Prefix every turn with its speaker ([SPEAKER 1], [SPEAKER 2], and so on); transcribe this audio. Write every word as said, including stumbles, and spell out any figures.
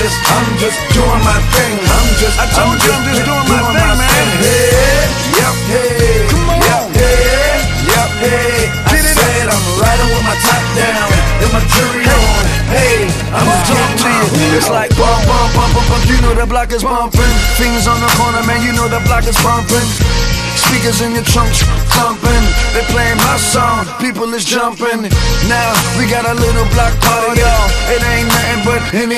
[SPEAKER 1] just, I'm just doing my thing. I'm just,
[SPEAKER 2] I told
[SPEAKER 1] I'm
[SPEAKER 2] you I'm just doing my
[SPEAKER 1] doing
[SPEAKER 2] thing, man.
[SPEAKER 1] Hey, yep, hey,
[SPEAKER 2] Come on.
[SPEAKER 1] yep, hey, yep, hey. I
[SPEAKER 2] Get it
[SPEAKER 1] said I'm riding with my top down and my jury on. Hey, I'm
[SPEAKER 2] Talk to you. It's like bump, bump, bump, bump, bump. You know the block is bumping. Fingers on the corner, man. You know the block is bumping. Speakers in your trunk, thumping. They playing my song. People is jumping. Now we got a little block party, y'all. It ain't nothing but any